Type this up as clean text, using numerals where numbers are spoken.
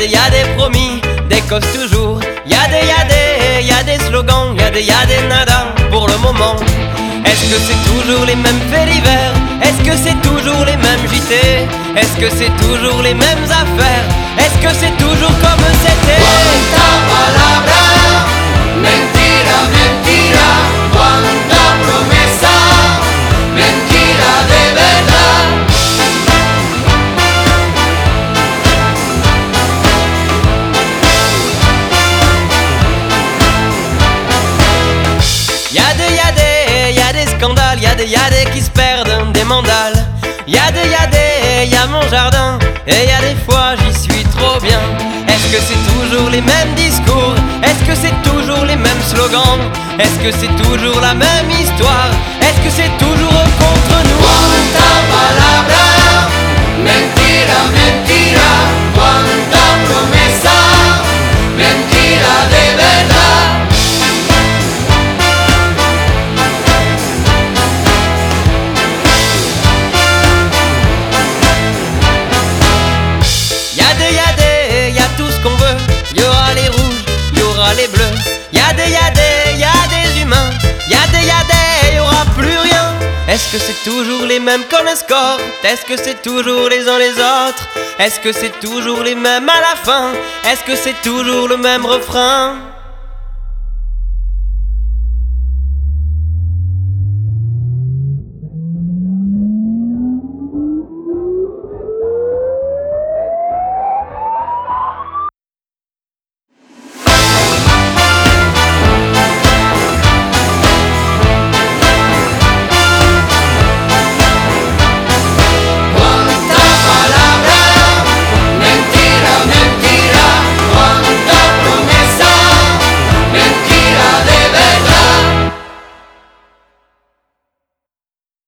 y'a des promis, des causes toujours. Y'a des slogans, y'a des nadas pour le moment. Est-ce que c'est toujours les mêmes faits divers? Est-ce que c'est toujours les mêmes JT? Est-ce que c'est toujours les mêmes affaires? Est-ce que c'est toujours comme c'était? Cuánta palabra, mentira, mentira. Cuánta promesa, mentira de verdad. Y'a des scandales, y'a des qui se perdent, des mandales. Y'a mon jardin, et y'a des fois j'y suis trop bien. Est-ce que c'est toujours les mêmes discours? Est-ce que c'est toujours les mêmes slogans? Est-ce que c'est toujours la même histoire? Est-ce que c'est toujours contre nous? Cuánta palabra, mentira, mentira. Cuánta promesa, mentira de verdad. Y'a tout ce qu'on veut. Y'aura les rouges, y'aura les bleus. Y'a des humains. Y'aura plus rien. Est-ce que c'est toujours les mêmes qu'on escorte? Est-ce que c'est toujours les uns les autres? Est-ce que c'est toujours les mêmes à la fin? Est-ce que c'est toujours le même refrain?